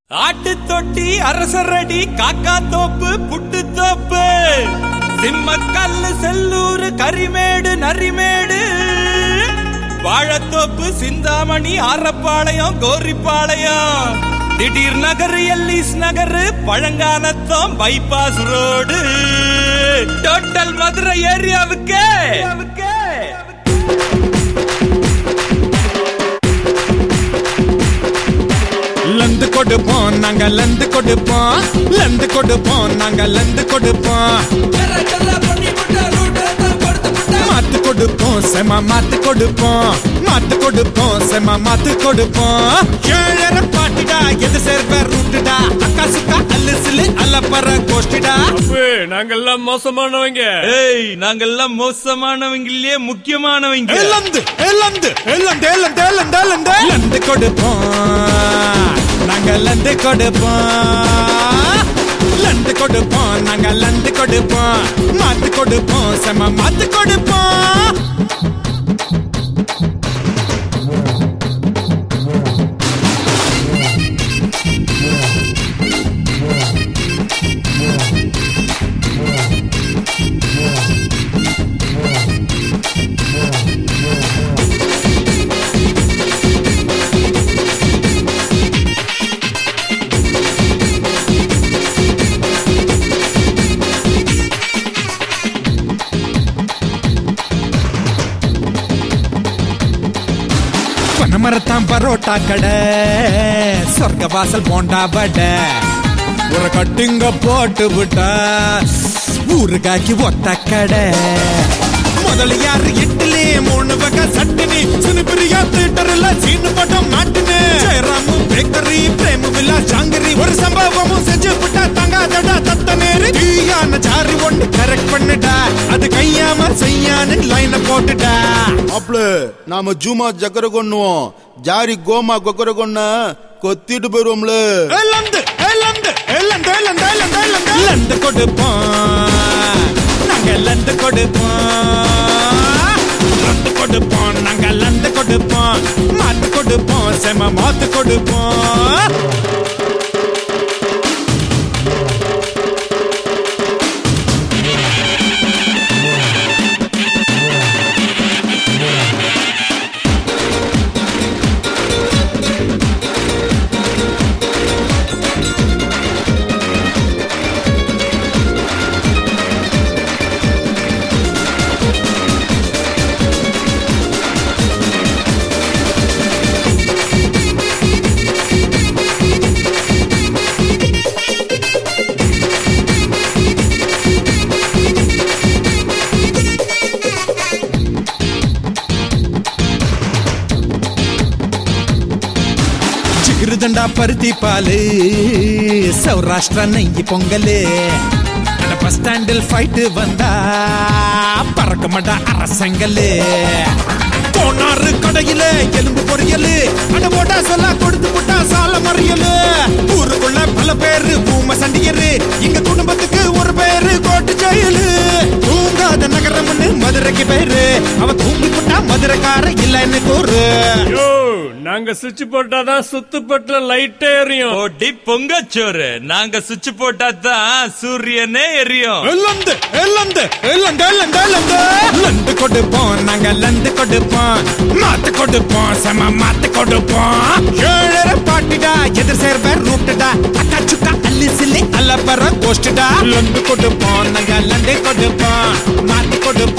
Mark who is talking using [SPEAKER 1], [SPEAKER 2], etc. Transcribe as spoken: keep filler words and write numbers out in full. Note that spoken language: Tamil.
[SPEAKER 1] ஆட்டு தொட்டி அரசரடி காக்கா தோப்பு புட்டு தோப்பு சிம்மக்கல்லு Sellur Karimedu Narimedu Vazhathoppu Chintamani Arappalayam Goripalayam Thideer Nagar Ellis Nagar Palanganatham bypass road total Madurai ஏரியாவுக்கு
[SPEAKER 2] லந்து கொடுப்போம் நாங்க லந்து கொடுப்போம் லந்து கொடுப்போம் நாங்க லந்து கொடுப்போம் மாத்து கொடுப்போம் செம மாத்து கொடுப்போம் மாத்து கொடுப்போம் செம மாத்து கொடுப்போம் ஏழரை பாட்டுடா எது சேர்ப்ப ரூட்டுடா அக்கா சுக்கா அல்லு சிலு அல்லப்பற கோஷ்டிடா
[SPEAKER 3] நாங்கெல்லாம் மோசமானவங்க.
[SPEAKER 1] ஏய் நாங்கெல்லாம் மோசமானவங்களே முக்கியமானவங்க.
[SPEAKER 2] லந்து லந்து லந்து லந்து லந்து லந்து லந்து கொடுப்போம் நாங்க லந்து கொடுப்போம் லந்து கொடுப்போம் நாங்க லந்து கொடுப்போம் மாத்து கொடுப்போம் செம மாத்து கொடுப்போம். பனமரத்தான் பரோட்டா கடை சொர்க்க வாசல் போண்டா வடை ஒரு கட்டுங்க போட்டு விட்டா ஊருகாக்கி ஒத்த கடை முதல்ல யாரு இட்லி மூணு வகை சட்டினி சினிபிரியா தியேட்டர்ல சீனு படம் மாட்டினு ஜெயராமு பேக்கரி பிரேம வில்லா ஜாங்கிரி ஒரு சம்பவமும் செஞ்சு விட்டா தங்காதடா தத்த நேரு தீயான ஜாரி ஒண்ணு கரெக்ட் பண்ணுடா அது கையாம செய்யான்னு லைன போட்டுடா.
[SPEAKER 4] அப்பள நாம ஜூமா ஜக்கர கொண்ணுவோம் ஜாரி கோமா கொக்கர கொன்ன கொத்திட்டு போயிருவோம்ல.
[SPEAKER 2] லந்து லந்து லந்து லந்து லந்து லந்து லந்து கொடுப்போம் நாங்க லந்து கொடுப்போம் லந்து கொடுப்போம் நாங்க லந்து கொடுப்போம் மாத்து கொடுப்போம் செம மாத்து கொடுப்போம். தண்டா பருத்தி பாலு சௌராஷ்டிரா நெய்யி பொங்கலு பஸ் ஸ்டாண்டில் ஃபைட்டு வந்தா பறக்க மாட்டா அரசங்கலு கோனாறு கடையில எலும்பு பொரியலு அட போட்டா சொல்ல கொடுத்து போட்டா சால மறியலு ஊருக்குள்ள பல பேரு பூம சண்டியரு எங்க குடும்பத்துக்கு ஒரு பேரு கோட்டு ஜெயலு தூங்காத நகரம்னு மதுரைக்கு பேரு அவ தூங்கி போட்டா மதுரைக்கார இல்லன்னு கூறு.
[SPEAKER 3] நாங்க சுவிட்ச் போட்டாதான் சுத்துப்பட்டுல லைட் எரியும்.
[SPEAKER 1] ஓடி பொங்கச்சோறு நாங்க சுவிட்ச் போட்டா தான் சூரியனே எரியும்.
[SPEAKER 2] லந்து லந்து லந்து லந்து லந்து லந்து கொடுப்போம் நாங்க லந்து கொடுப்போம் மாத்து கொடுப்போம் செம மாத்து கொடுப்போம். ஏழரை பாட்டுடா எதிர் சேர்வ ரூட்டுடா அக்கா சுக்கா அல்லி சில்லி அல்லப்பற கோஷ்டுடா லந்து கொடுப்போம் நாங்க லந்து கொடுப்போம் மாத்து கொடுப்போம்